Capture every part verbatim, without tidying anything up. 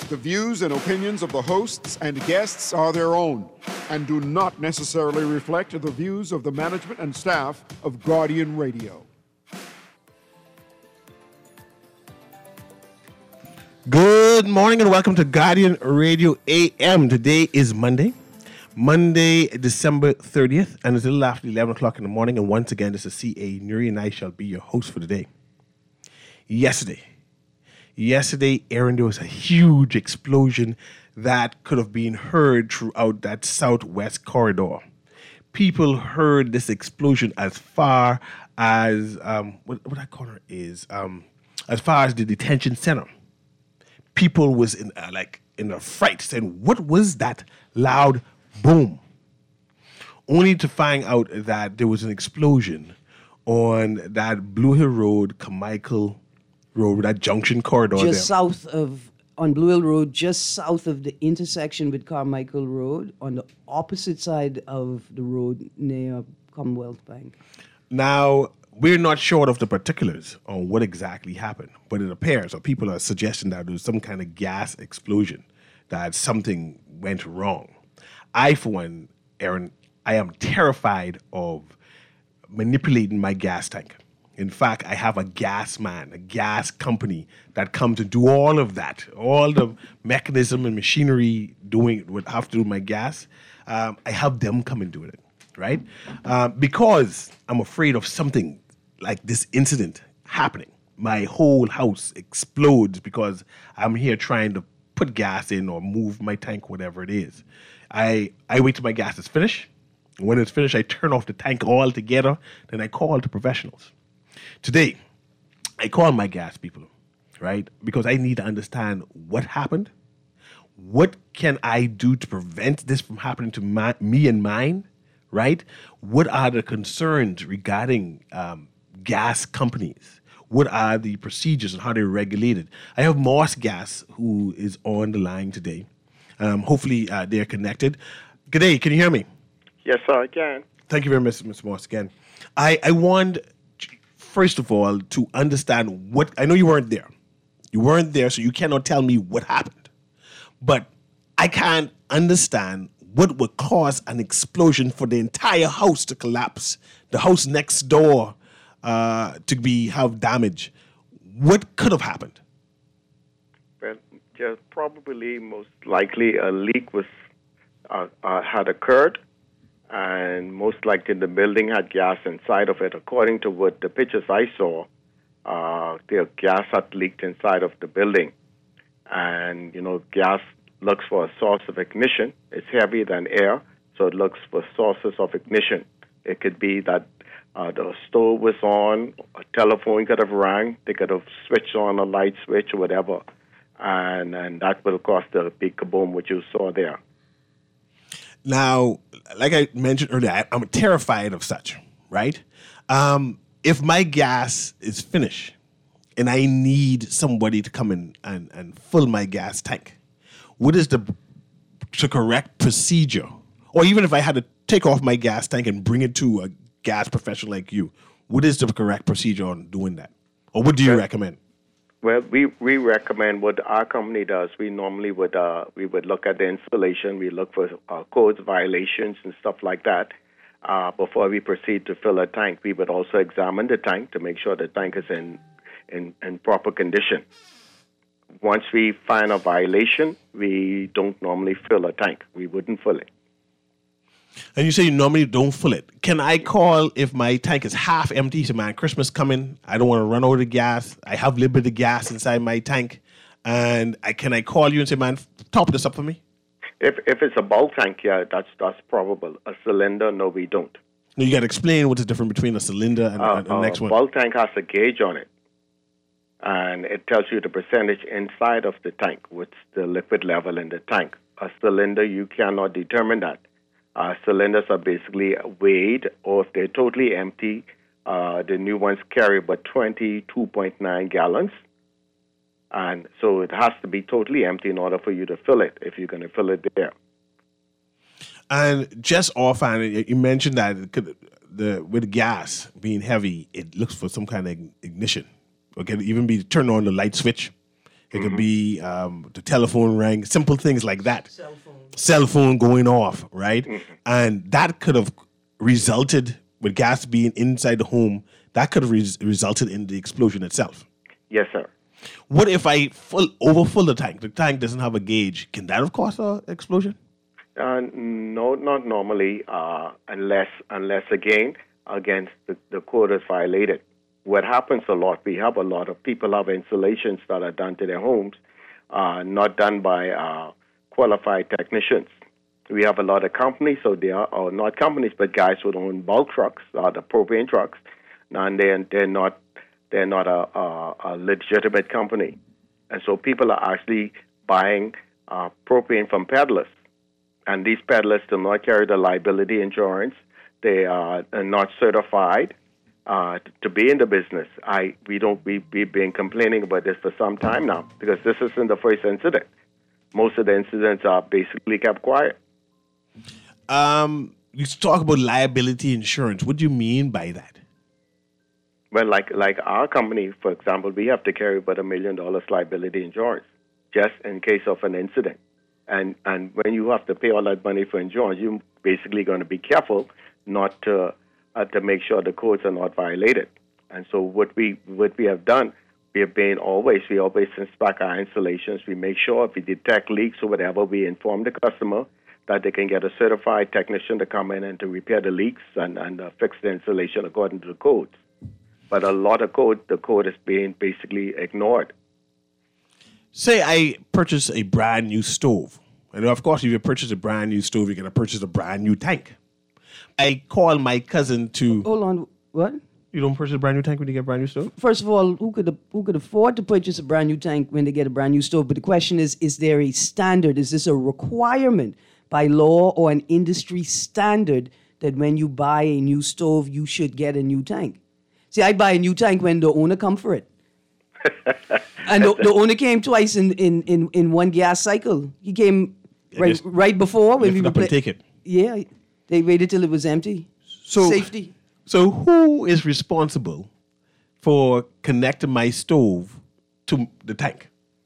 The views and opinions of the hosts and guests are their own and do not necessarily reflect the views of the management and staff of Guardian Radio. Good morning and welcome to Guardian Radio A M. Today is Monday, Monday, December thirtieth, and it's a little after eleven o'clock in the morning. And once again, this is C A Nuri, and I shall be your host for the day. Yesterday, yesterday, Aaron, there was a huge explosion that could have been heard throughout that southwest corridor. People heard this explosion as far as, um, what, what that corner is, um, as far as the detention center. People was in uh, like in a fright, saying, "What was that loud boom?" Only to find out that there was an explosion on that Blue Hill Road, Carmichael Road, that junction corridor just there. south of on Blue Hill Road, just south of the intersection with Carmichael Road, on the opposite side of the road near Commonwealth Bank. Now, we're not sure of the particulars on what exactly happened, but it appears, or people are suggesting that there was some kind of gas explosion, that something went wrong. I, for one, Aaron, I am terrified of manipulating my gas tank. In fact, I have a gas man, a gas company that come to do all of that, all the mechanism and machinery doing what I have to do with my gas. Um, I have them come and do it, right? Uh, because I'm afraid of something like this incident happening. My whole house explodes because I'm here trying to put gas in or move my tank, whatever it is. I, I wait till my gas is finished. When it's finished, I turn off the tank altogether. Then I call the professionals. Today, I call my gas people, right? Because I need to understand what happened. What can I do to prevent this from happening to my, me and mine, right? What are the concerns regarding um, gas companies? What are the procedures and how they're regulated? I have Moss Gas, who is on the line today. Um, hopefully, uh, they're connected. Good day. Can you hear me? Yes, sir, I can. Thank you very much, Mister Moss, again. I, I want, first of all, to understand what, I know you weren't there. You weren't there, so you cannot tell me what happened. But I can't understand what would cause an explosion for the entire house to collapse, the house next door uh, to be have damage. What could have happened? Well, just probably most likely a leak was uh, uh, had occurred, and most likely the building had gas inside of it. According to what the pictures I saw, uh, the gas had leaked inside of the building, and you know, gas looks for a source of ignition. It's heavier than air, so it looks for sources of ignition. It could be that uh, the stove was on, a telephone could have rang, they could have switched on a light switch or whatever, and and that will cause the big kaboom which you saw there. Now, like I mentioned earlier, I, I'm terrified of such, right? Um, if my gas is finished and I need somebody to come in and, and fill my gas tank, what is the, the correct procedure? Or even if I had to take off my gas tank and bring it to a gas professional like you, what is the correct procedure on doing that? Or what do you well, recommend? Well, we, we recommend what our company does. We normally would uh, we would look at the installation. We look for uh, codes violations and stuff like that. Uh, before we proceed to fill a tank, we would also examine the tank to make sure the tank is in, in, in proper condition. Once we find a violation, we don't normally fill a tank. We wouldn't fill it. And you say you normally don't fill it. Can I call if my tank is half empty? So, man, Christmas coming. I don't want to run out of gas. I have a little bit of gas inside my tank. And I, can I call you and say, man, top this up for me? If if it's a bulk tank, yeah, that's that's probable. A cylinder, no, we don't. No, you got to explain what's the difference between a cylinder and, uh, and the uh, next one. A bulk tank has a gauge on it. And it tells you the percentage inside of the tank, what's the liquid level in the tank. A cylinder, you cannot determine that. Uh, cylinders are basically weighed, or if they're totally empty, uh, the new ones carry about twenty-two point nine gallons. And so it has to be totally empty in order for you to fill it, if you're going to fill it there. And just offhand, you mentioned that it could, the with gas being heavy, it looks for some kind of ignition. Or can it even be turn on the light switch? It could be um, the telephone rang, simple things like that. Cell phone. Cell phone going off, right? Mm-hmm. And that could have resulted, with gas being inside the home, that could have res- resulted in the explosion itself. Yes, sir. What if I full overfill the tank? The tank doesn't have a gauge. Can that have caused an explosion? Uh, no, not normally, uh, unless, unless again, against the, the code is violated. What happens a lot, we have a lot of people have installations that are done to their homes, uh, not done by uh, qualified technicians. We have a lot of companies, so they are, or not companies, but guys who own bulk trucks, uh, the propane trucks, and they're, they're not they're not a, a, a legitimate company. And so people are actually buying uh, propane from peddlers. And these peddlers do not carry the liability insurance. They are not certified uh, to be in the business. I we don't we we've been complaining about this for some time now because this isn't the first incident. Most of the incidents are basically kept quiet. Um, you talk about liability insurance. What do you mean by that? Well, like like our company, for example, we have to carry about a million dollars liability insurance just in case of an incident. And and when you have to pay all that money for insurance, you're basically going to be careful not to uh, to make sure the codes are not violated. And so what we what we have done, we have been always we always inspect our installations. We make sure if we detect leaks or whatever, we inform the customer that they can get a certified technician to come in and to repair the leaks and and uh, fix the installation according to the codes. But a lot of code, the code is being basically ignored. Say I purchase a brand new stove. And of course, if you purchase a brand new stove, you're going to purchase a brand new tank. I call my cousin to... Hold on. What? You don't purchase a brand new tank when you get a brand new stove? First of all, who could who could afford to purchase a brand new tank when they get a brand new stove? But the question is, is there a standard? Is this a requirement by law or an industry standard that when you buy a new stove, you should get a new tank? See, I buy a new tank when the owner come for it. And the, the owner came twice in, in, in, in one gas cycle. He came right right before when we up repla- and take it. Yeah, they waited till it was empty. So Safety. So who is responsible for connecting my stove to the tank?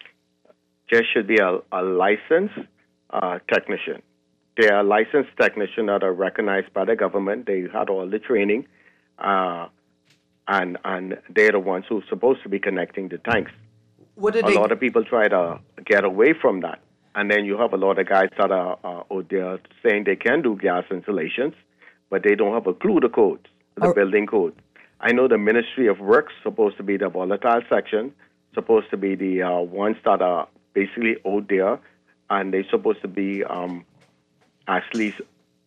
There should be a, a licensed uh, technician. They are licensed technicians that are recognized by the government. They had all the training. Uh, And and they're the ones who are supposed to be connecting the tanks. What did a they... lot of people try to get away from that. And then you have a lot of guys that are uh, oh, they're saying they can do gas installations, but they don't have a clue the codes, the Are... building code. I know the Ministry of Works supposed to be the volatile section, supposed to be the uh, ones that are basically out there, and they're supposed to be um, actually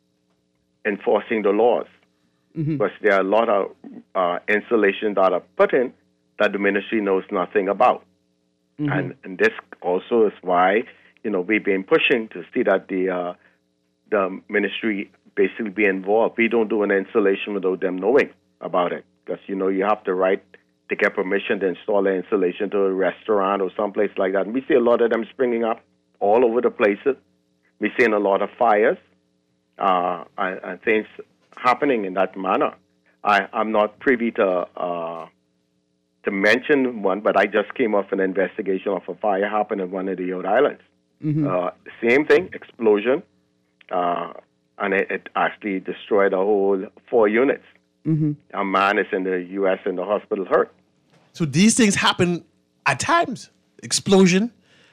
enforcing the laws. Mm-hmm. Because there are a lot of uh, installations that are put in that the ministry knows nothing about. Mm-hmm. And, and this also is why, you know, we've been pushing to see that the uh, the ministry basically be involved. We don't do an installation without them knowing about it. Because, you know, you have to write to get permission to install an installation to a restaurant or someplace like that. And we see a lot of them springing up all over the places. We're seeing a lot of fires uh, and, and things happening in that manner. I, I'm not privy to uh, to mention one, but I just came off an investigation of a fire happened in one of the Rhode Islands. Mm-hmm. Uh, same thing, explosion, uh, and it, it actually destroyed a whole four units. Mm-hmm. A man is in the U S in the hospital hurt. So these things happen at times. Explosion.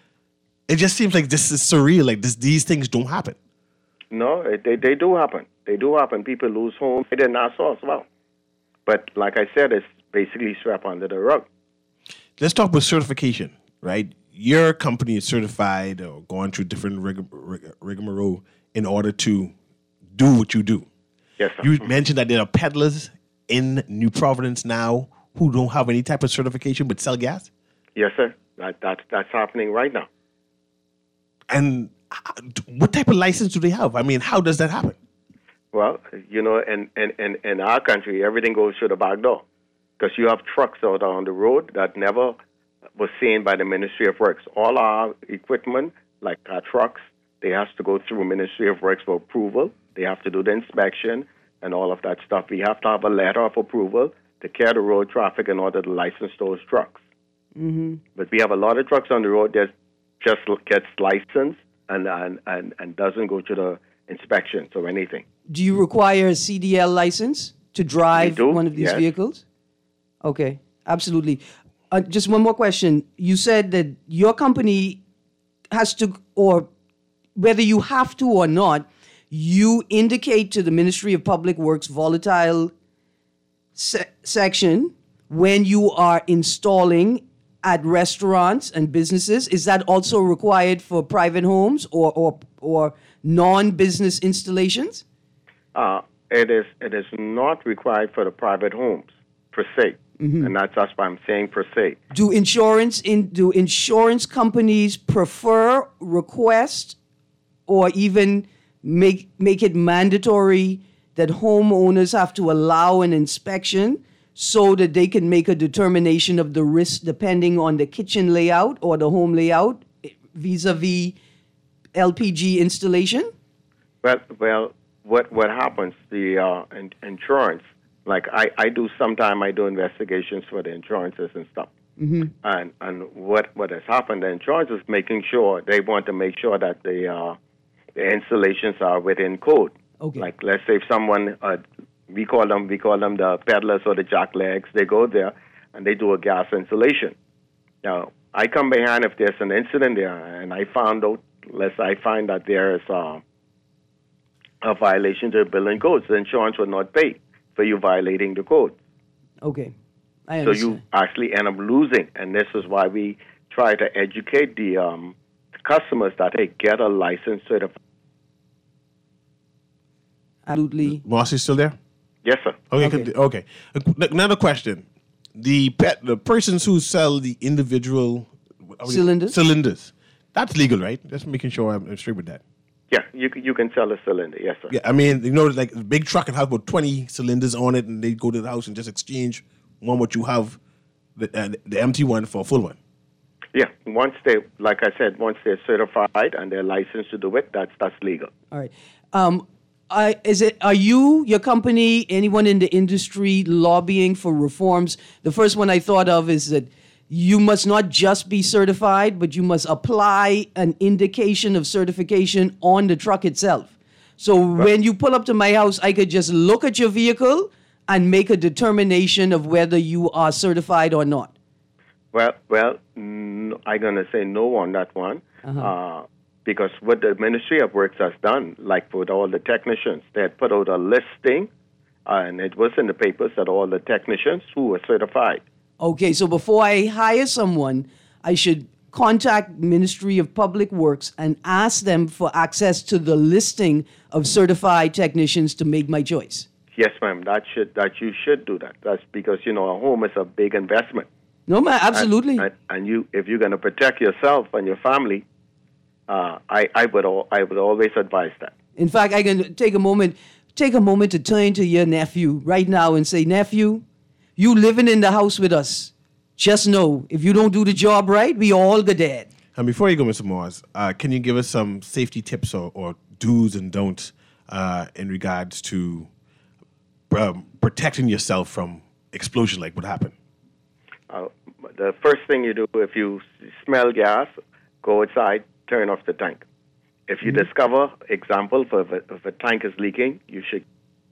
It just seems like this is surreal. Like this, these things don't happen. No, it, they they do happen. They do happen. People lose homes. They did Nassau as well. But like I said, it's basically swept under the rug. Let's talk about certification, right? Your company is certified or going through different rig- rig- rigmarole in order to do what you do. Yes, sir. You mentioned that there are peddlers in New Providence now who don't have any type of certification but sell gas? Yes, sir. That, that, that's happening right now. And what type of license do they have? I mean, how does that happen? Well, you know, in, in, in, in our country, everything goes through the back door because you have trucks out on the road that never was seen by the Ministry of Works. All our equipment, like our trucks, they have to go through Ministry of Works for approval. They have to do the inspection and all of that stuff. We have to have a letter of approval to carry the road traffic in order to license those trucks. Mm-hmm. But we have a lot of trucks on the road that just gets licensed and, and, and, and doesn't go to the inspections or anything. Do you require a C D L license to drive do, one of these yes. vehicles? Okay, absolutely. Uh, just one more question. You said that your company has to, or whether you have to or not, you indicate to the Ministry of Public Works volatile se- section when you are installing at restaurants and businesses. Is that also required for private homes or or, or non-business installations? Uh, it is it is not required for the private homes per se, mm-hmm. and that's that's why I'm saying per se. Do insurance in do insurance companies prefer, request, or even make make it mandatory that homeowners have to allow an inspection so that they can make a determination of the risk depending on the kitchen layout or the home layout vis-a-vis L P G installation? Well, well, what what happens? The uh, in, insurance, like I, I do sometime I do investigations for the insurances and stuff. Mm-hmm. And and what what has happened? The insurance is making sure they want to make sure that the uh, the installations are within code. Okay. Like let's say if someone uh, we call them we call them the peddlers or the jacklegs. They go there and they do a gas installation. Now I come behind if there's an incident there, and I found out. Unless I find that there is uh, a violation to the building codes, the insurance will not pay for you violating the code. Okay, I understand. So you actually end up losing, and this is why we try to educate the um, customers that they get a license to the. Absolutely. Moss is still there? Yes, sir. Okay. Okay. okay. Another question: the pet, the persons who sell the individual cylinders. Cylinders. That's legal, right? Just making sure I'm straight with that. Yeah, you can, you can sell a cylinder, yes, sir. Yeah, I mean, you know, like a big truck can have about twenty cylinders on it, and they go to the house and just exchange one what you have, the, uh, the empty one for a full one. Yeah, once they, like I said, once they're certified and they're licensed to do it, that's that's legal. All right. Um, I, is it? Are you, your company, anyone in the industry lobbying for reforms? The first one I thought of is that you must not just be certified, but you must apply an indication of certification on the truck itself. So right. when you pull up to my house, I could just look at your vehicle and make a determination of whether you are certified or not. Well, well, no, I'm going to say no on that one. Uh-huh. Uh, because what the Ministry of Works has done, like with all the technicians, they had put out a listing, uh, and it was in the papers that all the technicians who were certified. Okay, so before I hire someone, I should contact Ministry of Public Works and ask them for access to the listing of certified technicians to make my choice. Yes, ma'am. That should that you should do that. That's because you know a home is a big investment. No, ma'am, absolutely. And, and, and you, if you're going to protect yourself and your family, uh, I I would all, I would always advise that. In fact, I can take a moment take a moment to turn to your nephew right now and say, nephew, you living in the house with us. Just know, if you don't do the job right, we all go dead. And before you go, Mister Moores, uh, can you give us some safety tips or, or do's and don'ts uh, in regards to um, protecting yourself from explosion like what happened? Uh, the first thing you do, if you smell gas, go outside, turn off the tank. If you mm-hmm. discover, example, for if a, if a tank is leaking, you should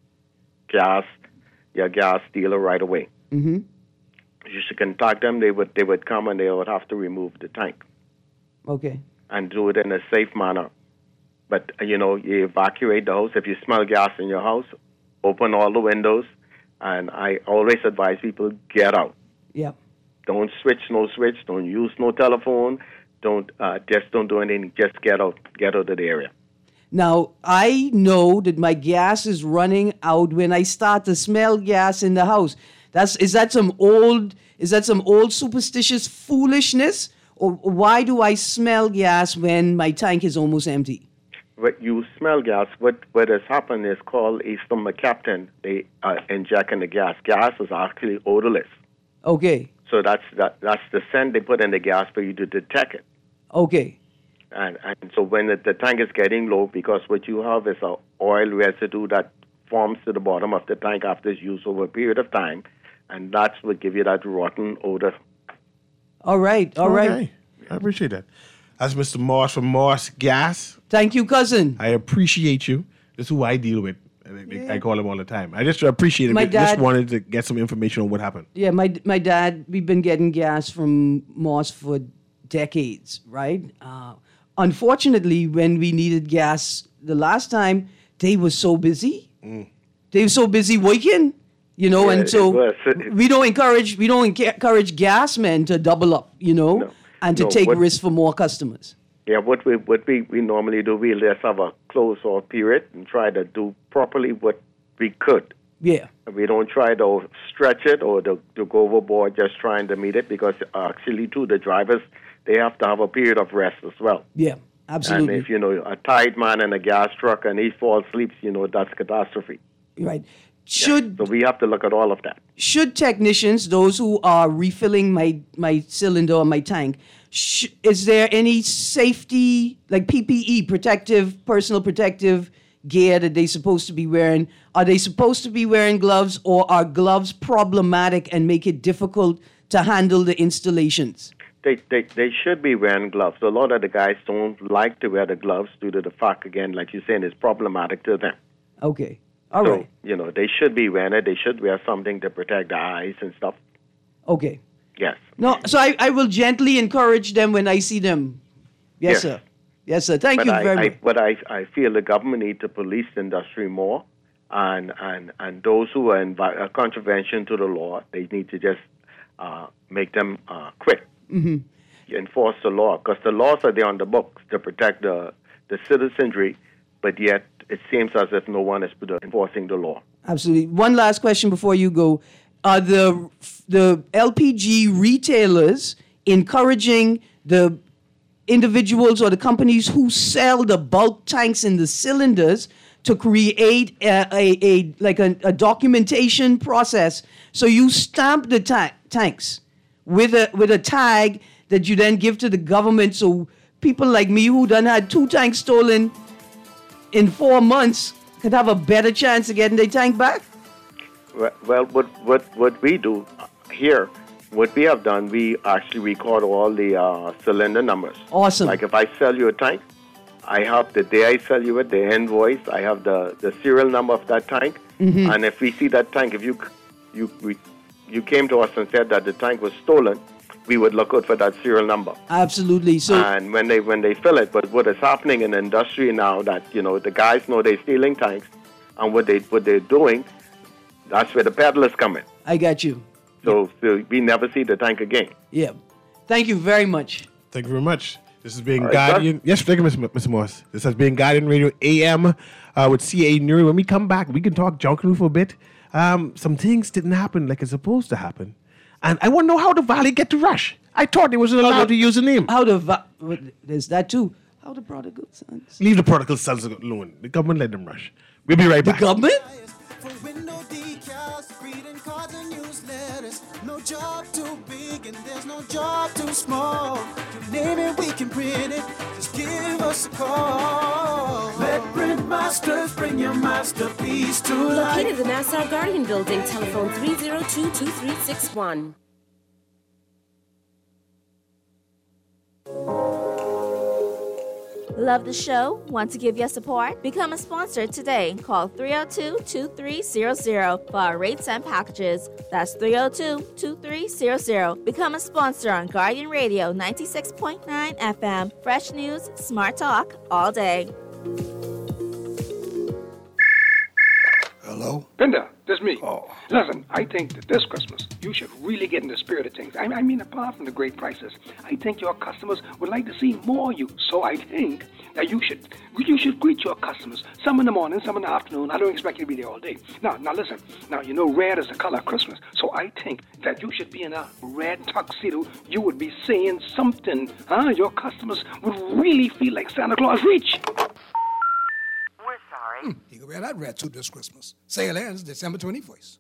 gas your gas dealer right away. Mm-hmm. You should contact them. They would they would come and they would have to remove the tank. Okay. And do it in a safe manner. But, you know, you evacuate the house. If you smell gas in your house, open all the windows. And I always advise people, get out. Yeah. Don't switch, no switch. Don't use no telephone. Don't uh, just don't do anything. Just get out. Get out of the area. Now, I know that my gas is running out when I start to smell gas in the house. That's is that some old is that some old superstitious foolishness? Or why do I smell gas when my tank is almost empty? When you smell gas, what, what has happened is called a stomacaptan. They uh, inject in the gas. Gas is actually odorless. Okay. So that's that, that's the scent they put in the gas for you to detect it. Okay. And and so when the, the tank is getting low, because what you have is an oil residue that forms to the bottom of the tank after it's used over a period of time, and that's what gives you that rotten odor. All right, all right. Okay. I appreciate that. That's Mister Moss from Moss Gas. Thank you, cousin. I appreciate you. This is who I deal with. I, I call him all the time. I just appreciate it. My I dad- just wanted to get some information on what happened. Yeah, my my dad, we've been getting gas from Moss for decades, right? Uh, unfortunately, when we needed gas the last time, they were so busy. Mm. They were so busy working, you know, Yeah, and so it was. we don't encourage we don't encourage gas men to double up, you know, No. and to No, take what- risks for more customers. Yeah, what we what we, we normally do, we just have a close-off period and try to do properly what we could. Yeah. We don't try to stretch it or to, to go overboard just trying to meet it, because actually, too, the drivers, they have to have a period of rest as well. Yeah, absolutely. And if, you know, a tired man in a gas truck and he falls asleep, you know, that's catastrophe. Right. Should So we have to look at all of that. should technicians, those who are refilling my my cylinder or my tank, sh- is there any safety, like P P E, protective, personal protective gear that they supposed to be wearing? Are they supposed to be wearing gloves, or are gloves problematic and make it difficult to handle the installations? They, they they should be wearing gloves. A lot of the guys don't like to wear the gloves due to the fact, again, like you're saying, it's problematic to them. Okay. All so, right. you know, they should be wearing it. They should wear something to protect the eyes and stuff. Okay. Yes. No, so I, I will gently encourage them when I see them. Yes, Yes. sir. Yes, sir. Thank But you I, very I, much. But I, I feel the government need to police the industry more, and and, and those who are in vi- uh, contravention to the law, they need to just uh, make them uh, quit. Mm-hmm. Enforce the law, because the laws are there on the books to protect the the citizenry, but yet it seems as if no one is enforcing the law. Absolutely. One last question before you go. Are the the L P G retailers encouraging the individuals or the companies who sell the bulk tanks and the cylinders to create a, a, a like a, a documentation process, so you stamp the ta- tanks with a with a tag that you then give to the government, so people like me who done had two tanks stolen in four months could have a better chance of getting their tank back? Well, well, what what what we do here, what we have done, we actually record all the uh, cylinder numbers. Awesome. Like if I sell you a tank, I have the day I sell you it, the invoice. I have the, the serial number of that tank, Mm-hmm. and if we see that tank, if you you we, you came to us and said that the tank was stolen, we would look out for that serial number. Absolutely. So And when they when they fill it, but what is happening in the industry now, that you know the guys know they're stealing tanks, and what they what they're doing, that's where the peddlers come in. I got you. So, so we never see the tank again. Yeah. Thank you very much. Thank you very much. This has been All right, Guardian. Yes, thank you, Mister Mister Moss. This has been Guardian Radio A M uh, with C A Nuri. When we come back, we can talk Junkanoo for a bit. Um, some things didn't happen like it's supposed to happen. And I want to know how the Valley get to Rush. I thought they wasn't allowed to use the name. How the va- what- there's that too. How the prodigal sons. Leave the prodigal sons alone. The government let them rush. We'll be right The back. government? For window decals, greeting cards and newsletters. No job too big and there's no job too small. You name it, we can print it. Just give us a call. Let Print Masters bring your masterpiece to life. Located in the Nassau Guardian Building, telephone three zero two, two three six one. Love the show? Want to give your support? Become a sponsor today. Call three oh two, two three zero zero for our rates and packages. That's three oh two, two three zero zero. Become a sponsor on Guardian Radio ninety-six point nine F M. Fresh news, smart talk, all day. Hello? Penda, this me. Oh. Listen, I think that this Christmas, you should really get in the spirit of things. I, I mean, apart from the great prices, I think your customers would like to see more of you. So I think that you should you should greet your customers, some in the morning, some in the afternoon. I don't expect you to be there all day. Now, now listen. Now, you know red is the color of Christmas. So I think that you should be in a red tuxedo. You would be saying something. Huh? Your customers would really feel like Santa Claus reach. Hmm, you can wear that red suit this Christmas. Sale ends December twenty-first.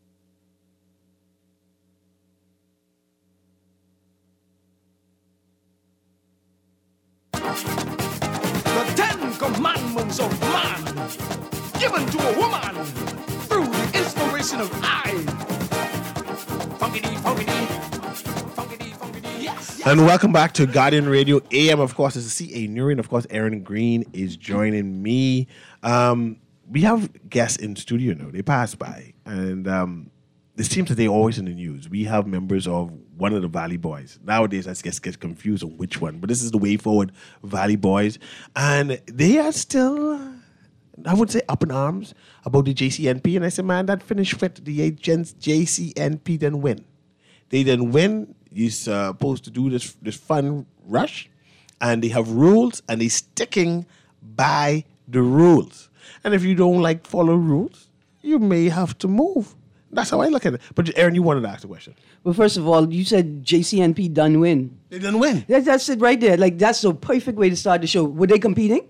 The Ten Commandments of Man, given to a woman through the inspiration of I. Funkity, funkity, funkity, funkity, yes. And welcome back to Guardian Radio A M. Of course, this is C A Nuri, and of course, Aaron Green is joining me. Um, we have guests in studio now. They pass by, and um, it seems that they're always in the news. We have members of one of the Valley Boys. Nowadays, I guess get confused on which one, but this is the Way Forward Valley Boys, and they are still, I would say, up in arms about the J C N P. And I said, man, that finished with the agents. J C N P didn't win. They didn't win. You're supposed to do this this fun rush, and they have rules, and they're sticking by the rules. And if you don't like follow rules, you may have to move. That's how I look at it. But Aaron, you wanted to ask a question. Well, first of all, you said J C N P done win. They didn't win. That, that's it right there. Like, that's the perfect way to start the show. Were they competing?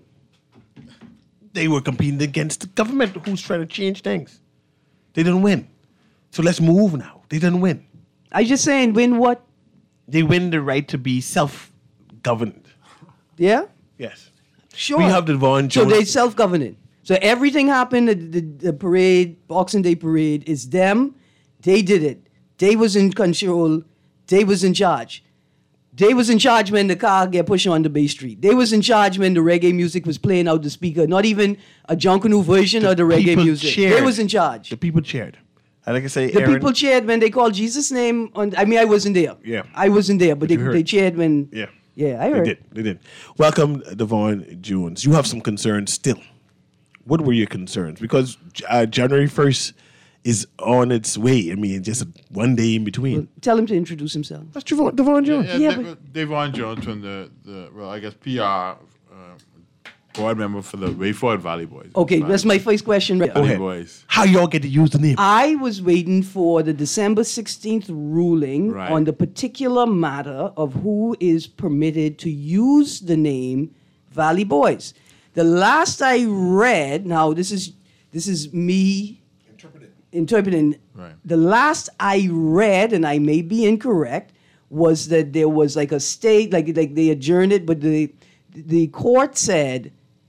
They were competing against the government who's trying to change things. They didn't win. So let's move now. They didn't win. I just saying, win what? They win the right to be self-governed. Yeah? Yes. Sure. We have the Devon So Jones. they self-governing. So everything happened, the, the, the parade, Boxing Day parade, is them. They did it. They was in control. They was in charge. They was in charge when the car get pushed onto Bay Street. They was in charge when the reggae music was playing out the speaker. Not even a Junkanoo version The of the reggae people music. cheered. They was in charge. The people cheered. And like I say, The Aaron, people cheered when they called Jesus' name. On, I mean, I wasn't there. Yeah. I wasn't there, but, But they, you heard. they cheered when. Yeah. Yeah, I They heard. did. They did. Welcome, Devon Jones. You have some concerns still. What were your concerns? Because uh, January first is on its way. I mean, just one day in between. Well, tell him to introduce himself. That's Devon, Devon Jones. Yeah, Yeah, yeah, but- Devon Jones from the, the well, I guess P R uh, board member for the Way Forward Valley Boys. Okay, Valley that's my first question. Go Valley ahead. Boys. How y'all get to use the name? I was waiting for the December sixteenth ruling Right. on the particular matter of who is permitted to use the name Valley Boys. The last I read, now this is this is me interpreting. Right. The last I read, and I may be incorrect, was that there was like a state, like like they adjourned it, but the the court said,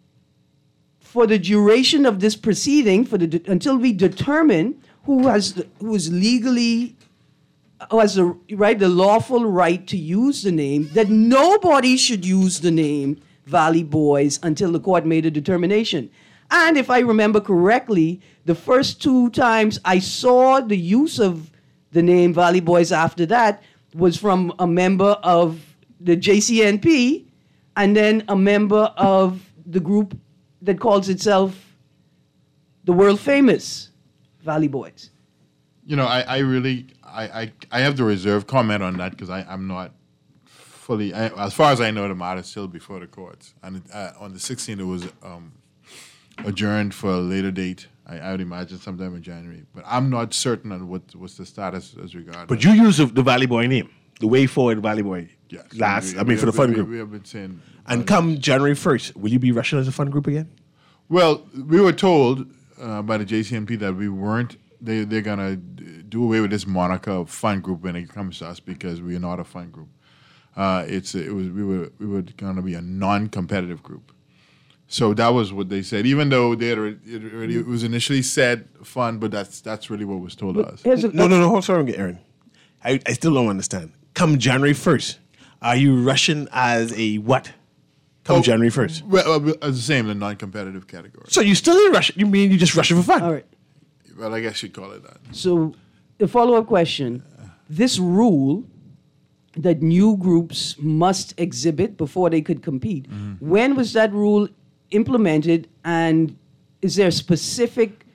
for the duration of this proceeding, for the until we determine who has the, who is legally who has the right, the lawful right to use the name, that nobody should use the name Valley Boys until the court made a determination. And if I remember correctly, the first two times I saw the use of the name Valley Boys after that was from a member of the J C N P and then a member of the group that calls itself the world famous Valley Boys. You know, I, I really, I, I, I have to reserve comment on that because I'm not fully, I, as far as I know, the matter is still before the courts. And uh, on the sixteenth, it was um, adjourned for a later date. I, I would imagine sometime in January. But I'm not certain on what what's the status as regards. But you use the, the Valley Boy name, the Way Forward Valley Boy. Yes. Last, We- I mean, we for the have fun been- group. We, we have been saying. And come January first, will you be rushing as a fun group again? Well, we were told uh, by the J C N P that we weren't. They they're gonna do away with this moniker of fun group when it comes to us because we are not a fun group. Uh, it's it was we were we were gonna be a non-competitive group. So that was what they said. Even though they had already, it, already, it was initially said fun, but that's that's really what was told to us. Here's a- No, no, no. Hold on, Aaron. I, I still don't understand. Come January first, are you rushing as a what? Come Oh, January first. Well, uh, as the same, the non-competitive category. So you still in rush? You mean you just rushing for fun? All right. Well, I guess you'd call it that. So, the follow-up question: this rule that new groups must exhibit before they could compete. Mm-hmm. When was that rule implemented, and is there a specific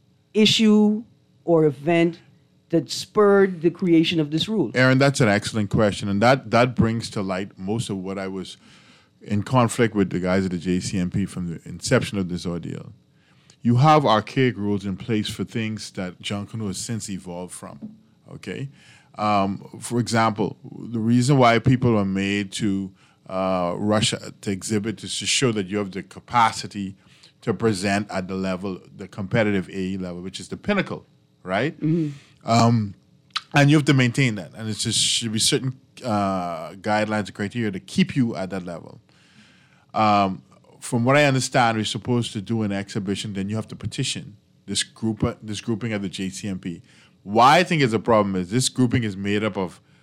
issue or event that spurred the creation of this rule? Aaron, that's an excellent question, and that that brings to light most of what I was in conflict with the guys at the J C N P from the inception of this ordeal. You have archaic rules in place for things that Junkanoo has since evolved from. Okay, um, for example, the reason why people are made to uh, rush to exhibit is to show that you have the capacity to present at the level, the competitive A E level, which is the pinnacle, right? Um, and you have to maintain that, and it's just should be certain uh, guidelines and criteria to keep you at that level. Um, from what I understand, we're supposed to do an exhibition. Then you have to petition this group, this grouping at the J C M P. Why I think it's a problem is this grouping is made up of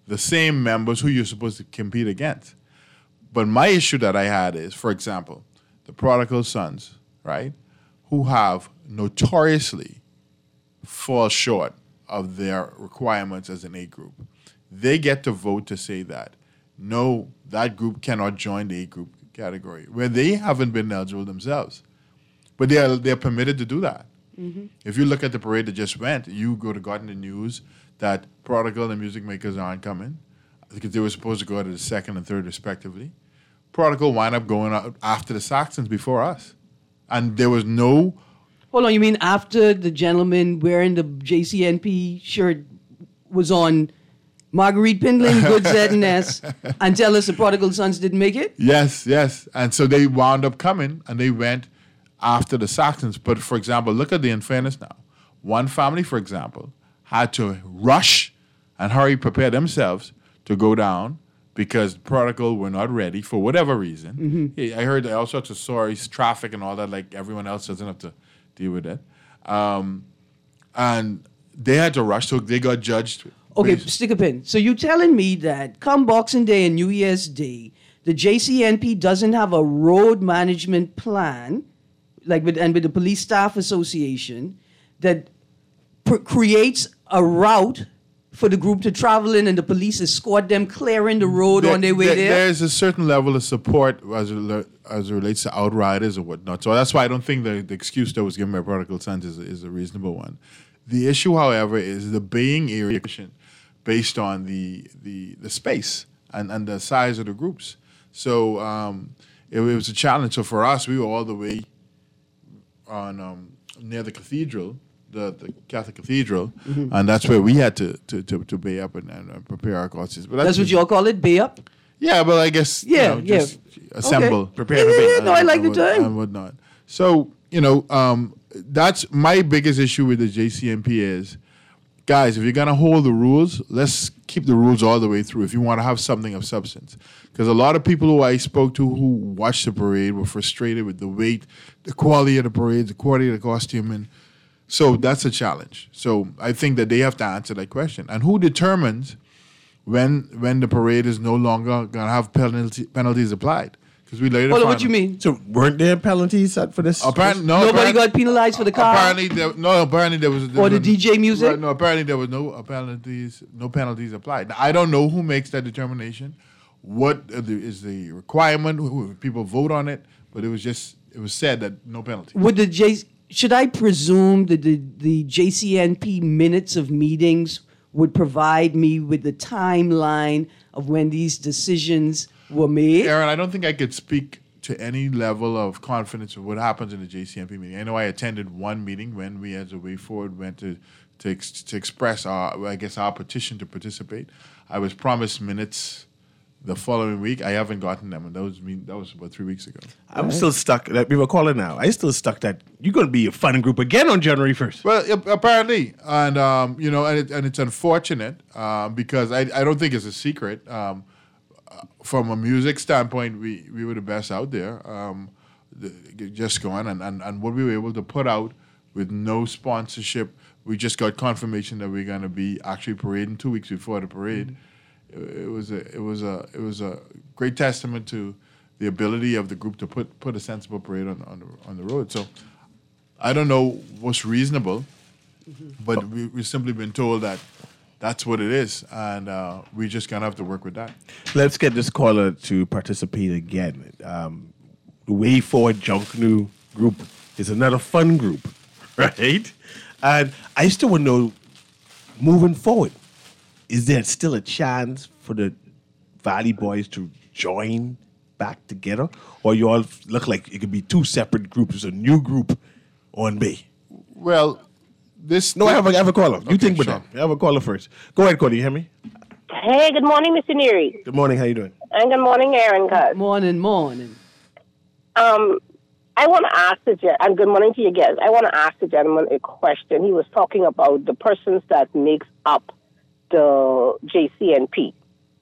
the same members who you're supposed to compete against. But my issue that I had is, for example, the prodigal sons, right, who have notoriously fall short of their requirements as an A group. They get to vote to say that, no, that group cannot join the A group category, where they haven't been eligible themselves. But they are they're permitted to do that. Mm-hmm. If you look at the parade that just went, you go to Got in the News that Prodigal and Music Makers aren't coming because they were supposed to go to the second and third respectively. Prodigal wound up going out after the Saxons before us. And there was no... Hold on, you mean after the gentleman wearing the J C N P shirt was on Marguerite Pindling, Good Z and S, and tell us the Prodigal Sons didn't make it? Yes, yes. And so they wound up coming, and they went after the Saxons. But, for example, look at the unfairness now. One family, for example, had to rush and hurry prepare themselves to go down because Prodigal were not ready for whatever reason. Mm-hmm. I heard all sorts of stories, traffic and all that, like everyone else doesn't have to deal with it. Um, and they had to rush, so they got judged. Okay, based- stick a pin. So you're telling me that come Boxing Day and New Year's Day, the J C N P doesn't have a road management plan, like with, and with the Police Staff Association, that pr- creates a route for the group to travel in and the police escort them clearing the road there, on their way there, there? There's a certain level of support as it, as it relates to outriders or whatnot. So that's why I don't think the, the excuse that was given by Prodigal Sons is, is a reasonable one. The issue, however, is the baying area based on the the, the space and, and the size of the groups. So um, it, it was a challenge. So for us, we were all the way on um, near the cathedral, the, the Catholic Cathedral, mm-hmm. and that's where we had to to, to, to bay up and, and prepare our courses. But that's, that's what y'all call it, bay up? Yeah, but I guess yeah, you know, just yeah. assemble, okay. prepare yeah, for yeah, bay. yeah, no, I like the term. And whatnot. So, you know, um, that's my biggest issue with the J C N P is, guys, if you're going to hold the rules, let's keep the rules all the way through if you want to have something of substance. Because a lot of people who I spoke to who watched the parade were frustrated with the weight, the quality of the parade, the quality of the costume. And so that's a challenge. So I think that they have to answer that question. And who determines when when the parade is no longer going to have penalty, penalties applied? Because we later Hold on, found what you mean? So weren't there penalties set for this? Apparently, no. Nobody apparently, got penalized for the car? Apparently, there, no. Apparently, there was. There or the was, D J music? Right, no, apparently there was no penalties. No penalties applied. Now, I don't know who makes that determination. What is the requirement? Who, people vote on it, but it was just it was said that no penalty. Would the J should I presume that the the J C N P minutes of meetings would provide me with the timeline of when these decisions were made? Aaron, I don't think I could speak to any level of confidence of what happens in the J C N P meeting. I know I attended one meeting when we, as a way forward, went to to, ex, to express our, I guess, our petition to participate. I was promised minutes the following week. I haven't gotten them, and that was that was about three weeks ago. I'm right. still stuck. Like we were calling now. I still stuck that you're going to be a fun group again on January first. Well, apparently, and um, you know, and, it, and it's unfortunate um, because I I don't think it's a secret. Um, From a music standpoint, we, we were the best out there, um, the, just going. And, and, and what we were able to put out with no sponsorship, we just got confirmation that we're going to be actually parading two weeks before the parade. Mm-hmm. It, it was a it was a it was a great testament to the ability of the group to put put a sensible parade on on the, on the road. So I don't know what's reasonable, mm-hmm. but we, we've simply been told that. That's what it is, and uh, we're just going to have to work with that. Let's get this caller to participate again. Um, the Way Forward Junkanoo group is another fun group, right? And I still want to know, moving forward, is there still a chance for the Valley Boys to join back together? Or you all look like it could be two separate groups, a new group on Bay? Well... This no, I have a, I have a caller. You okay, think with sure. that. I have a caller first. Go ahead, Cody. You hear me? Hey, good morning, Mister Neary. Good morning. How you doing? And good morning, Aaron. Cuz. Morning, morning. Um, I want to ask the gen- and good morning to your guests. I want to ask the gentleman a question. He was talking about the persons that makes up the J C N P,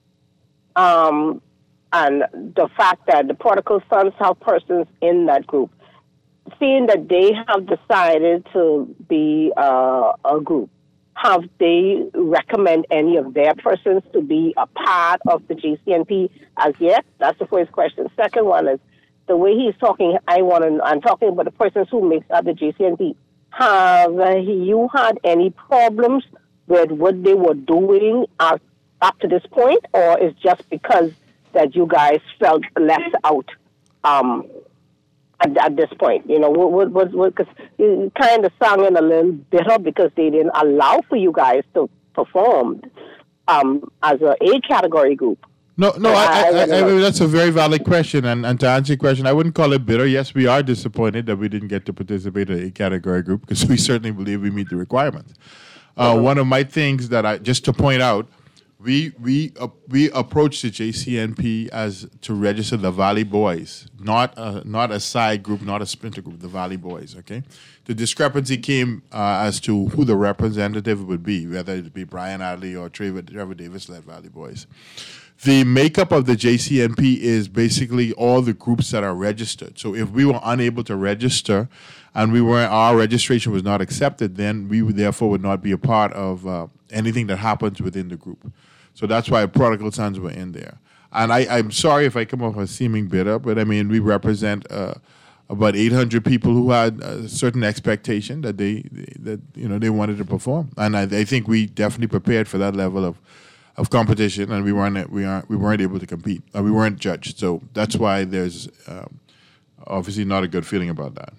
um, and the fact that the Prodigal Sons have persons in that group. Seeing that they have decided to be uh, a group, have they recommend any of their persons to be a part of the J C N P as yet? That's the first question. Second one is, the way he's talking, I want to, I'm talking about the persons who makes up the J C N P. Have you had any problems with what they were doing up, up to this point, or is just because that you guys felt left out um, at, at this point? You know, what was because you kind of sounded a little bitter because they didn't allow for you guys to perform um, as a A category group. No, no, I, I, I, I, I, that's a very valid question. And, and to answer your question, I wouldn't call it bitter. Yes, we are disappointed that we didn't get to participate in a category group because we certainly believe we meet the requirements. Uh, uh-huh. One of my things that I, just to point out, we we uh, we approached the J C N P as to register the Valley Boys, not a, not a side group, not a splinter group, the Valley Boys, okay? The discrepancy came uh, as to who the representative would be, whether it be Brian Adley or Trevor, Trevor Davis-led Valley Boys. The makeup of the J C N P is basically all the groups that are registered. So if we were unable to register and we were our registration was not accepted, then we would therefore would not be a part of uh, anything that happens within the group. So that's why Prodigal Sons were in there. And I, I'm sorry if I come off as seeming bitter, but I mean, we represent uh, about eight hundred people who had a certain expectation that they, they that you know they wanted to perform. And I, I think we definitely prepared for that level of of competition, and we weren't we aren't we weren't able to compete. Uh, we weren't judged, so that's why there's um, obviously not a good feeling about that.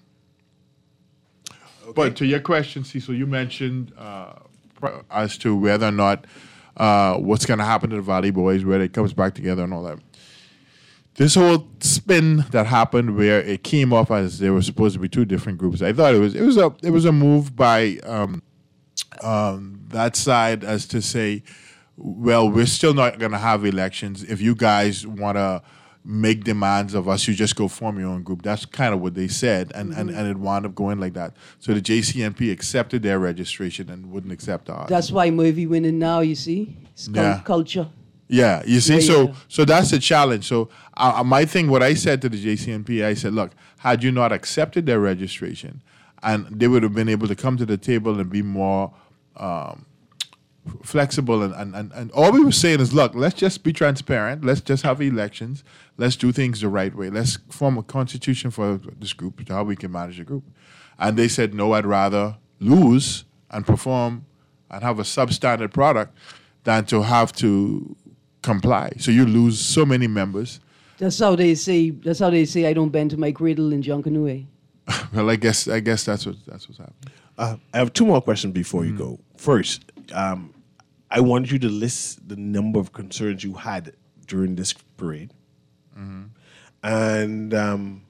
Okay. But to your question, Cecil, you mentioned uh, as to whether or not uh, what's going to happen to the Valley Boys, where it comes back together and all that. This whole spin that happened, where it came up as there were supposed to be two different groups, I thought it was it was a it was a move by um, um, that side as to say, well, we're still not going to have elections. If you guys want to make demands of us, you just go form your own group. That's kind of what they said, and, mm-hmm. and, and it wound up going like that. So the J C N P accepted their registration and wouldn't accept ours. That's why Murphy winning now, you see? It's yeah. culture. Yeah, you see? Yeah, so yeah. so that's the challenge. So uh, my thing, what I said to the J C N P, I said, look, had you not accepted their registration, and they would have been able to come to the table and be more um, flexible, and, and, and, and all we were saying is, look, let's just be transparent. Let's just have elections. Let's do things the right way. Let's form a constitution for this group, to how we can manage the group. And they said, no, I'd rather lose and perform and have a substandard product than to have to comply. So you lose so many members. That's how they say. That's how they say. I don't bend to my cradle in Junkanoo. Well, I guess I guess that's what that's what's happening. Uh, I have two more questions before mm-hmm. you go. First, um, I want you to list the number of concerns you had during this parade, mm-hmm. and um,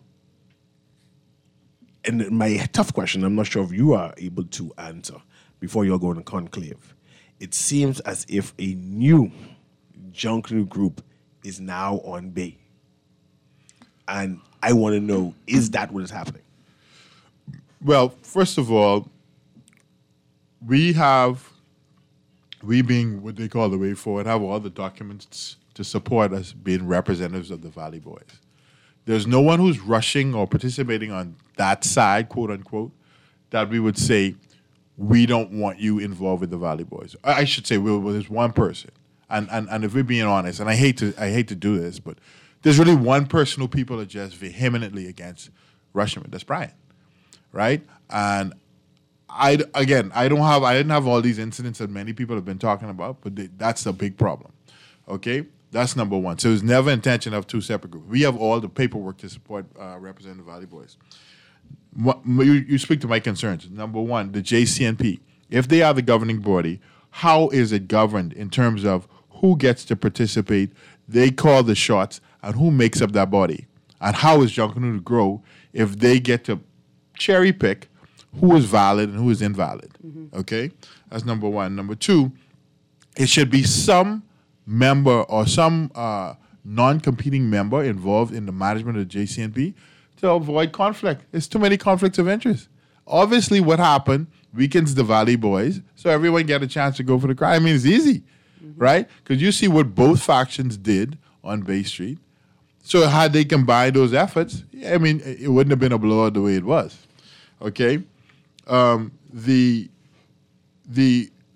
and my tough question. I'm not sure if you are able to answer before you're going to conclave. It seems as if a new Junkanoo group is now on bay. And I want to know, is that what is happening? Well, first of all, we have, we being what they call the Way Forward, have all the documents to support us being representatives of the Valley Boys. There's no one who's rushing or participating on that side, quote unquote, that we would say, we don't want you involved with the Valley Boys. I should say, well, there's one person, and, and and if we're being honest, and I hate to I hate to do this, but there's really one person who people are just vehemently against rushing with. That's Brian, right? And I again, I don't have I didn't have all these incidents that many people have been talking about, but they, that's a big problem. Okay, that's number one. So it's never intention of two separate groups. We have all the paperwork to support uh, Representative Valley Boys. You, you speak to my concerns. Number one, the J C N P. If they are the governing body, how is it governed in terms of who gets to participate? They call the shots, and who makes up that body? And how is Junkanoo to grow if they get to cherry pick who is valid and who is invalid? Mm-hmm. Okay? That's number one. Number two, it should be some member or some uh, non-competing member involved in the management of the J C N P to avoid conflict. There's too many conflicts of interest. Obviously, what happened weakens the Valley Boys, so everyone get a chance to go for the crowd. I mean, it's easy, mm-hmm. right? Because you see what both factions did on Bay Street. So had they combined those efforts, I mean, it wouldn't have been a blowout the way it was. Okay? Um, the the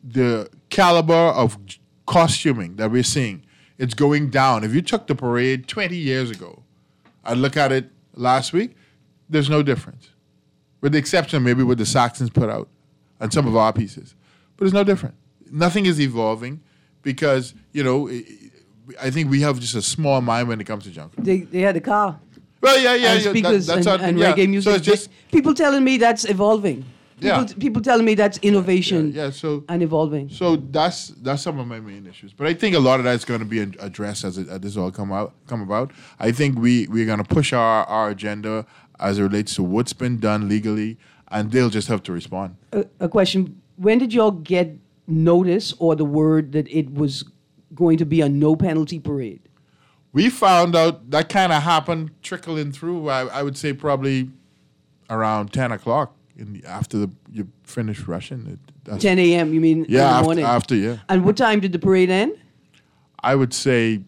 the caliber of costuming that we're seeing, it's going down. If you took the parade twenty years ago and look at it last week, there's no difference. With the exception maybe what the Saxons put out and some of our pieces. But it's no different. Nothing is evolving because, you know, I think we have just a small mind when it comes to junk. They, they had a car. Well, yeah, yeah, and yeah. Speakers that, that's and, how, and yeah. reggae music. So it's just, people telling me that's evolving. People, Yeah. people telling me that's innovation yeah, yeah, so, and evolving. So that's that's some of my main issues. But I think a lot of that's going to be ad- addressed as, it, as this all come out come about. I think we, we're going to push our, our agenda as it relates to what's been done legally, and they'll just have to respond. A, a question. When did y'all get notice or the word that it was going to be a no penalty parade? We found out that kind of happened trickling through, I, I would say probably around ten o'clock in the, after the, you finish rushing. It, that's, ten a.m. you mean Yeah, in the after, morning? after, yeah. And what time did the parade end? I would say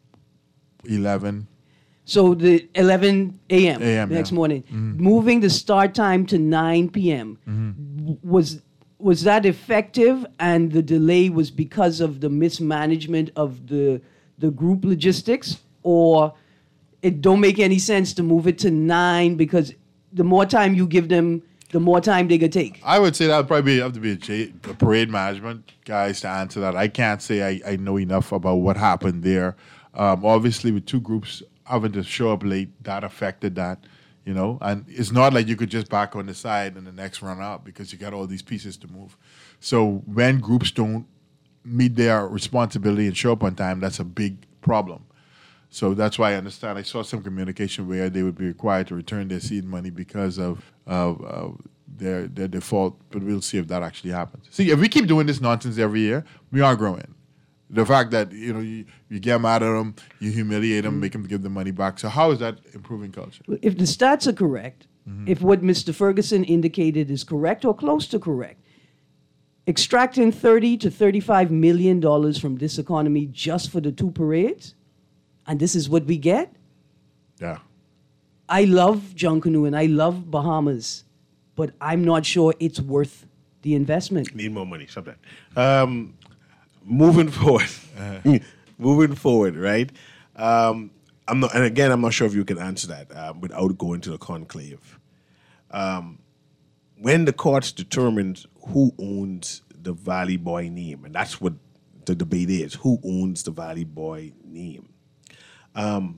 eleven. So the eleven a.m. A M, the next yeah. morning. Mhm. Moving the start time to nine p.m. W- Was was that effective? And the delay was because of the mismanagement of the the group logistics, or it don't make any sense to move it to nine because the more time you give them, the more time they could take. I would say that would probably have to be a, J, a parade management guys to answer that. I can't say I, I know enough about what happened there. Um, obviously, with two groups having to show up late, that affected that, you know. And it's not like you could just back on the side and the next run up because you got all these pieces to move. So when groups don't meet their responsibility and show up on time, that's a big problem. So that's why I understand. I saw some communication where they would be required to return their seed money because of, of, of their their default, but we'll see if that actually happens. See, if we keep doing this nonsense every year, we are growing. The fact that, you know, you, you get mad at them, you humiliate them, make them give the money back. So how is that improving culture? If the stats are correct, Mhm. if what Mister Ferguson indicated is correct or close to correct, extracting thirty to thirty-five million dollars from this economy just for the two parades, and this is what we get? Yeah. I love John Canoe and I love Bahamas, but I'm not sure it's worth the investment. Need more money, stop that. Um, moving forward, moving forward, right? Um, I'm not, and again, I'm not sure if you can answer that um, without going to the conclave. Um, when the courts determined who owns the Valley Boy name, and that's what the debate is: who owns the Valley Boy name? Um,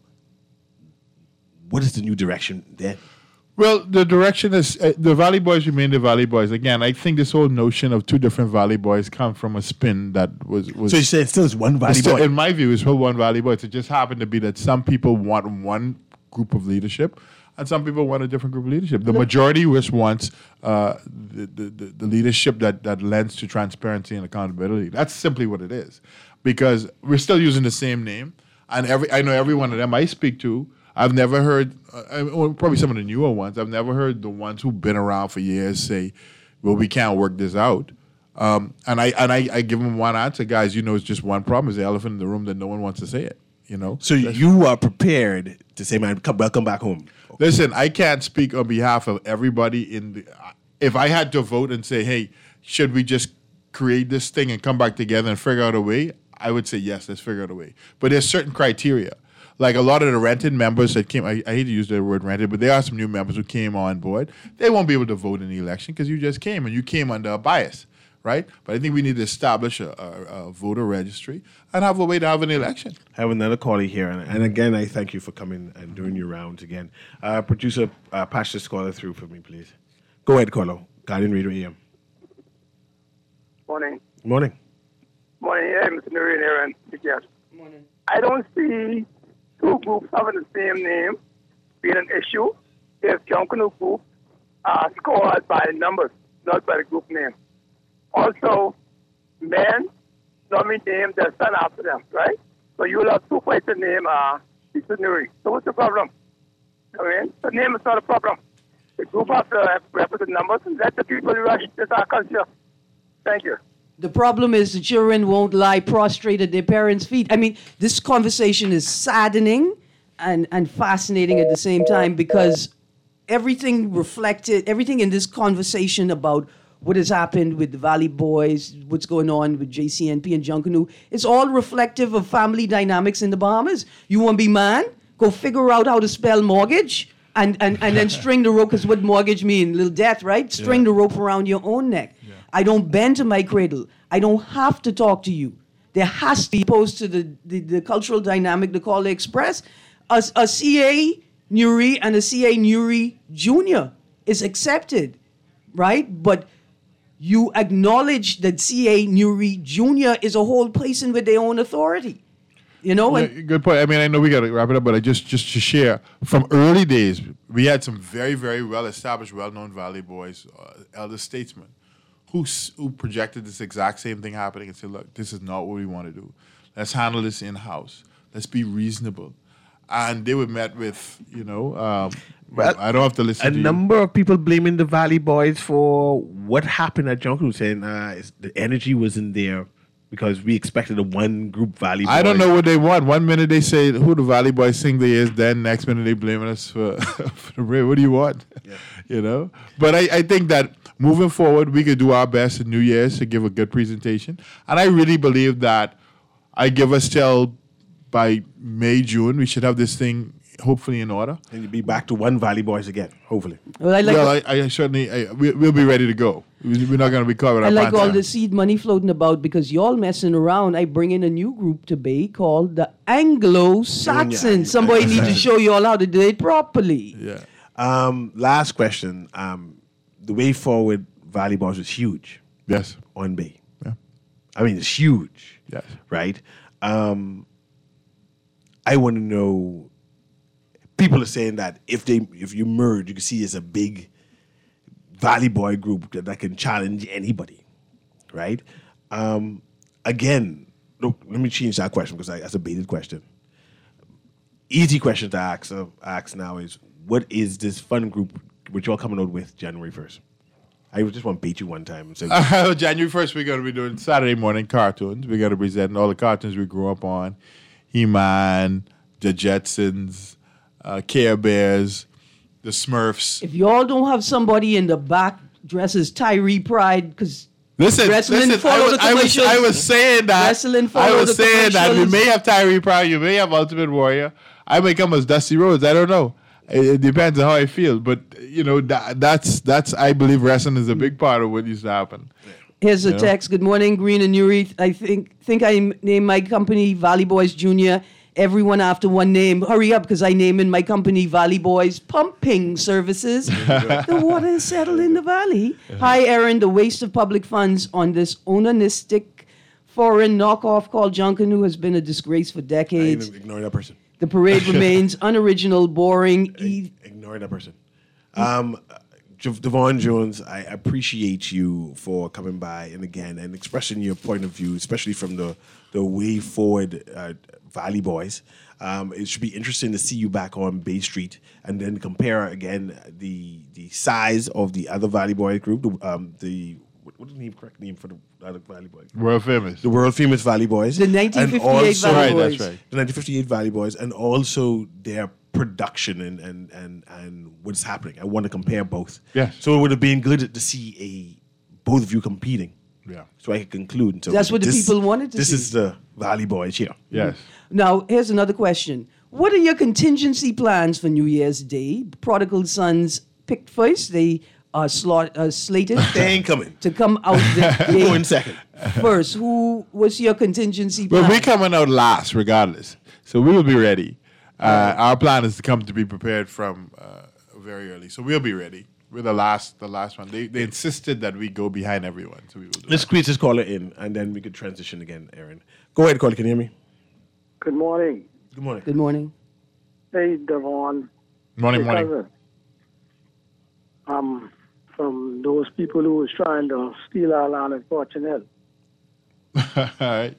what is the new direction there? Well, the direction is uh, the Valley Boys remain the Valley Boys. Again, I think this whole notion of two different Valley Boys come from a spin that was. was So you say it still is one Valley still, Boy? In my view, it's still one Valley Boys. It just happened to be that some people want one group of leadership and some people want a different group of leadership. The majority just wants uh, the, the, the, the leadership that, that lends to transparency and accountability. That's simply what it is. Because we're still using the same name. And every I know every one of them I speak to, I've never heard, uh, well, probably some of the newer ones, I've never heard the ones who've been around for years say, well, we can't work this out. Um, and I and I, I give them one answer, guys, you know, it's just one problem. It's the elephant in the room that no one wants to say it, you know? So That's- you are prepared to say, man, come, welcome back home. Listen, I can't speak on behalf of everybody in the, if I had to vote and say, hey, should we just create this thing and come back together and figure out a way? I would say, yes, let's figure out a way. But there's certain criteria. Like a lot of the rented members that came, I, I hate to use the word rented, but there are some new members who came on board. They won't be able to vote in the election because you just came and you came under a bias, right? But I think we need to establish a, a, a voter registry and have a way to have an election. I have another caller here, and, and again, I thank you for coming and doing your rounds again. Uh, producer, uh, patch this caller through for me, please. Go ahead, caller. Guardian Radio A M. Morning. Morning. Morning, yeah, Mister Nuri here and yes. Morning. I don't see two groups having the same name being an issue if John Canoe group are scored by numbers, not by the group name. Also, men normally name their son after them, right? So you'll have two places name uh, Mister Nuri. So what's the problem? I mean, the name is not a problem. The group has to represent numbers and let the people rush. That's our culture. Thank you. The problem is the children won't lie prostrate at their parents' feet. I mean, this conversation is saddening and, and fascinating at the same time because everything reflected, everything in this conversation about what has happened with the Valley Boys, what's going on with J C N P and Junkanoo. It's all reflective of family dynamics in the Bahamas. You want to be man? Go figure out how to spell mortgage and, and, and then string the rope, because what mortgage mean? Little death, right? String yeah. the rope around your own neck. Yeah. I don't bend to my cradle. I don't have to talk to you. There has to be, opposed to the, the, the cultural dynamic they call the Express, a, a C A Newry and a C A Newry Junior is accepted, right? But you acknowledge that C A Newry Junior is a whole person with their own authority. You know? Yeah, And good point. I mean, I know we got to wrap it up, but I just, just to share, from early days, we had some very, very well-established, well-known Valley Boys, uh, elder statesmen, who, s- who projected this exact same thing happening and said, look, this is not what we want to do. Let's handle this in-house. Let's be reasonable. And they were met with, you know, um, well, I don't have to listen a to number of people blaming the Valley Boys for what happened at Junkanoo, saying uh, it's, the energy wasn't there because we expected a one group Valley Boys. I don't know what they want. One minute they say who the Valley Boys think they is, then next minute they blaming us for, for the rain. What do you want? Yeah. You know? But I, I think that moving forward, we could do our best in New Year's to give a good presentation. And I really believe that I give us till by May, June, we should have this thing hopefully in order. And you'll be back to one Valley Boys again, hopefully. Well, I like well, I, I certainly, I, we, we'll be ready to go. We're not going to be caught with I our like pants all down. the seed money floating about, because y'all messing around. I bring in a new group to Bay called the Anglo-Saxons. Somebody need to show you all how to do it properly. Yeah. Um, last question. Um, the way forward, Valley Boys was huge. Yes. On Bay. Yeah. I mean, it's huge. Yes. Right? Um, I want to know, people are saying that if they if you merge, you can see it's a big Valley Boy group that, that can challenge anybody, right? Um, again, look, let me change that question because that's a baited question. Easy question to ask, uh, ask now is, what is this fun group which you're coming out with January first? I just want to bait you one time and say, Uh, January first, we're going to be doing Saturday morning cartoons. We're going to present all the cartoons we grew up on. He-Man, the Jetsons, uh, Care Bears, the Smurfs. If y'all don't have somebody in the back dressed as Tyree Pride, because Listen, wrestling listen, follow I was, the I was, commercials. I was saying that. Wrestling I follow was the saying that we commercials. may have Tyree Pride, you may have Ultimate Warrior. I may come as Dusty Rhodes. I don't know. It, it depends on how I feel. But, you know, that, that's, that's, I believe wrestling is a big part of what used to happen. Here's a You know? text. Good morning, Green and Newry. I think think I m- named my company Valley Boys Junior Everyone after one name. Hurry up, because I name in my company Valley Boys Pumping Services. The water is settled in the valley. Hi, Aaron. The waste of public funds on this onanistic foreign knockoff called Junkanoo has been a disgrace for decades. ignore that person. The parade remains unoriginal, boring. E- Ignore that person. Um, J- Devon Jones, I appreciate you for coming by and again and expressing your point of view, especially from the the way forward uh, Valley Boys. Um, it should be interesting to see you back on Bay Street and then compare again the the size of the other Valley Boy group. The, um, the what, what is the name, correct name for the other Valley Boys? World famous. The world famous Valley Boys. The nineteen And fifty-eight also- Valley Right, Boys. that's right. the nineteen fifty-eight Valley Boys, and also their production and and and and what's happening. I want to compare both. Yes. So it would have been good to see a both of you competing. Yeah. So I could conclude. So That's what the this- people wanted to This see. is the Valley Boys here. Yes. Now, here's another question. What are your contingency plans for New Year's Day? Prodigal Sons picked first. They are slot, uh, slated They ain't coming. to come out the Go in gate second. first. Who was your contingency plan? But we're coming out last regardless. So we will be ready. Uh, our plan is to come to be prepared from uh, very early. So we'll be ready. We're the last the last one. They they insisted that we go behind everyone. So we will do Let's squeeze this caller in, and then we could transition again, Aaron. Go ahead, caller. Can you hear me? Good morning. Good morning. Good morning. Hey, Devon. Morning, Hey, morning. cousin. I'm from those people who was trying to steal our land in Fortunel. All right.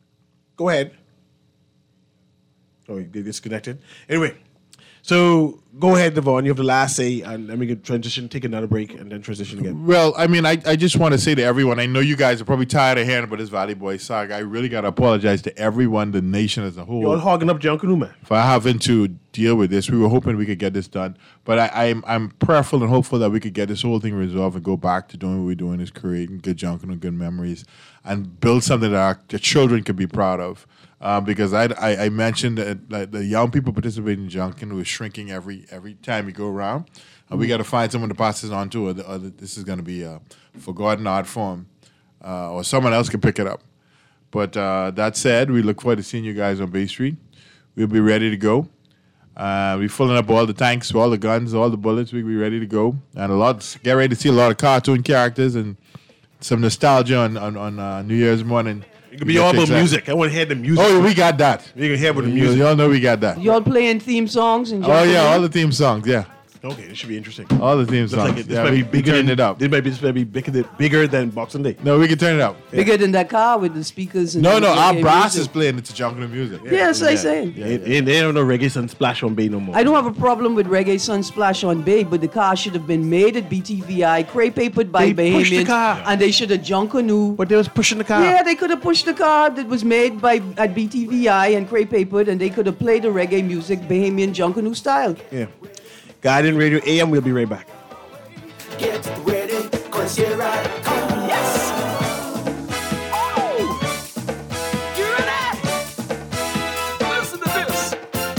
Go ahead. Oh, you disconnected. Anyway, so go ahead, Devon. You have the last say, and then we can transition, take another break, and then transition again. Well, I mean, I, I just want to say to everyone, I know you guys are probably tired of hearing about this Valley Boy saga. I really got to apologize to everyone, the nation as a whole. You're all hogging up Junkanoo, man. For having to deal with this. We were hoping we could get this done. But I, I'm I'm prayerful and hopeful that we could get this whole thing resolved and go back to doing what we're doing, is creating good Junkanoo, good memories, and build something that our the children could be proud of. Um, because I, I, I mentioned that, that the young people participating in Junkanoo is shrinking every every time we go around. And we got to find someone to pass this on to, or, the, or the, this is going to be a forgotten art form, uh, or someone else can pick it up. But uh, that said, we look forward to seeing you guys on Bay Street. We'll be ready to go. Uh, we're filling up all the tanks, all the guns, all the bullets. We'll be ready to go. And a lot, get ready to see a lot of cartoon characters and some nostalgia on, on, on uh, New Year's morning. It could be all about music. I want to hear the music. Oh, we got that. You can hear about the You, music. y'all know we got that. Y'all playing theme songs and Oh, yeah, all the theme songs, yeah. Okay, this should be interesting. All the theme Looks songs. like it, this yeah, might we, be we bigger turned than, it up. This might be, this might be bigger, bigger than Boxing Day. No, we can turn it up. Bigger than that car with the speakers. And No, the no, our reggae brass music. is playing it to Junkanoo music. Yeah, that's what I'm saying. Yeah, yeah. They, they don't know Reggae Sun Splash on Bay no more. I don't have a problem with Reggae Sun Splash on Bay, but the car should have been made at B T V I, crepe papered by They pushed the Bahamians, car. and they should have Junkanoo. But they was pushing the car. Yeah, they could have pushed the car that was made by at B T V I and crepe papered, and they could have played the reggae music Bahamian Junkanoo style. Yeah. Guardian Radio A M, we'll be right back. Get ready, cause here I come. Yes! Oh! You ready? Listen to this.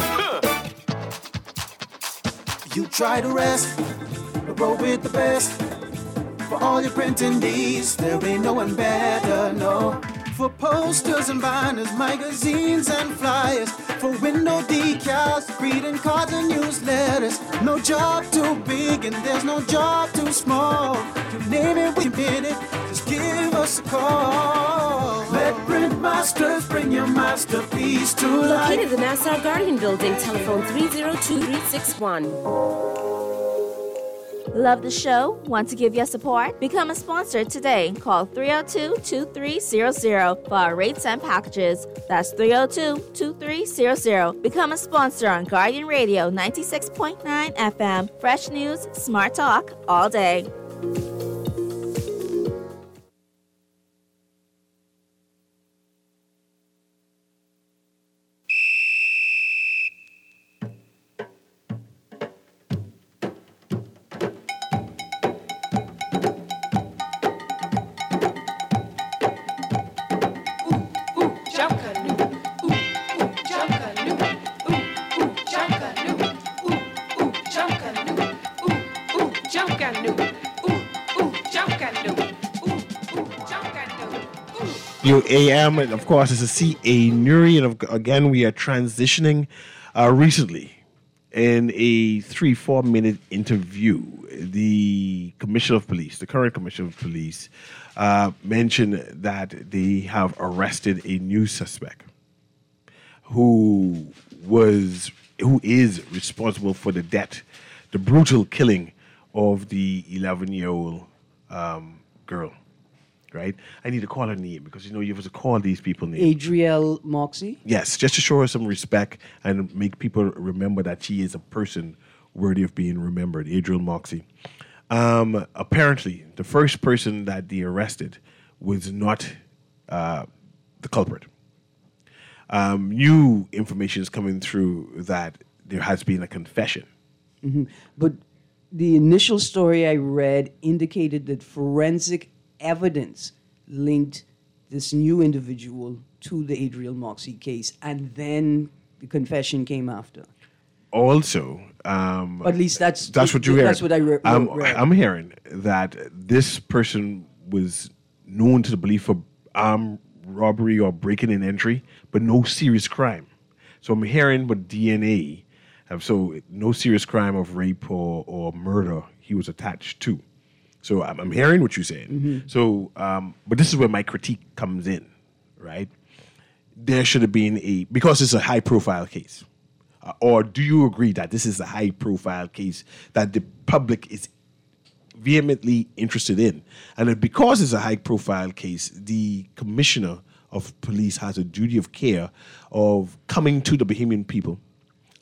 Huh. You try to rest, but roll with the best. For all your printing needs, there ain't no one better, no. For posters and banners, magazines and flyers. For window decals, greeting cards and newsletters. No job too big and there's no job too small. You name it, we did it. Just give us a call. Let Print Masters bring your masterpiece to life. Located in the Nassau Guardian Building, telephone three zero two, three six one. Love the show? Want to give your support? Become a sponsor today. Call three oh two, two three zero zero for our rates and packages. That's three oh two, two three zero zero. Become a sponsor on Guardian Radio ninety-six point nine F M. Fresh news, smart talk, all day. A M, and of course, it's a C A Nuri, and of- again, we are transitioning uh, recently in a three, four minute interview. The Commissioner of Police, the current Commissioner of Police, uh, mentioned that they have arrested a new suspect who was, who is responsible for the death, the brutal killing of the eleven year old um, girl. Right? I need to call her name because, you know, you have to call these people names. Adrielle Moxie? Yes, just to show her some respect and make people remember that she is a person worthy of being remembered. Adrielle Moxie. Um, apparently, the first person that they arrested was not uh, the culprit. Um, new information is coming through that there has been a confession. Mm-hmm. But the initial story I read indicated that forensic evidence linked this new individual to the Adrielle Moxie case, and then the confession came after. Also, um, Or at least that's that's what you hear. That's what I re- I'm, read. I'm hearing that this person was known to the belief for armed robbery or breaking and entry, but no serious crime. So I'm hearing with D N A, um, so no serious crime of rape or, or murder he was attached to. So I'm, I'm hearing what you're saying. Mm-hmm. So, um, but this is where my critique comes in, right? There should have been a, because it's a high profile case. Uh, or do you agree that this is a high profile case that the public is vehemently interested in? And that because it's a high profile case, the commissioner of police has a duty of care of coming to the Bahamian people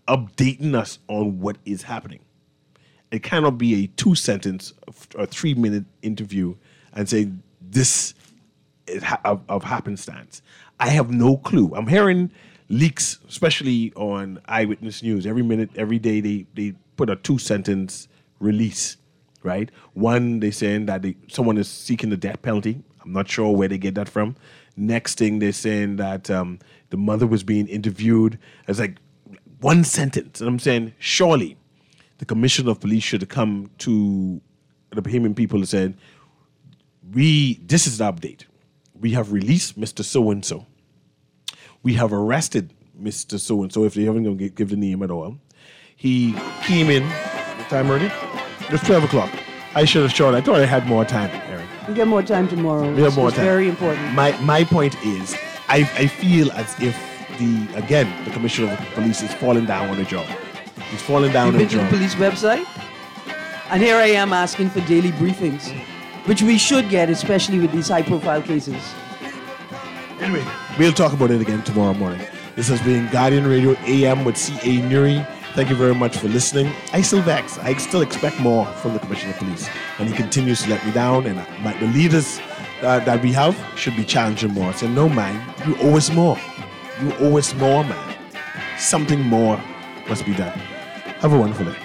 updating us on what is happening. It cannot be a two-sentence or three-minute interview and say this is ha- of, of happenstance. I have no clue. I'm hearing leaks, especially on Eyewitness News. Every minute, every day, they, they put a two-sentence release, right? One, they're saying that they, someone is seeking the death penalty. I'm not sure where they get that from. Next thing, they're saying that um, the mother was being interviewed. It's like one sentence. And I'm saying, surely the commissioner of police should have come to the Bahamian people and said, we, this is the update. We have released Mister So-and-so. We have arrested Mister So-and-so, if they haven't going to give the name at all. He came in, what time already? It was twelve o'clock. I should have shown. I thought I had more time, Aaron. We get more time tomorrow. We have more it's time. Very important. My my point is, I I feel as if the again the commissioner of police is falling down on the job. He's falling down You've on the been to the job. police website, and here I am asking for daily briefings, which we should get, especially with these high-profile cases. Anyway, we'll talk about it again tomorrow morning. This has been Guardian Radio A M with C A Nuri. Thank you very much for listening. I still vex. I still expect more from the Commissioner of Police. And he continues to let me down. And my, the leaders uh, that we have should be challenging more. Say, no, man, you owe us more. You owe us more, man. Something more must be done. Have a wonderful day.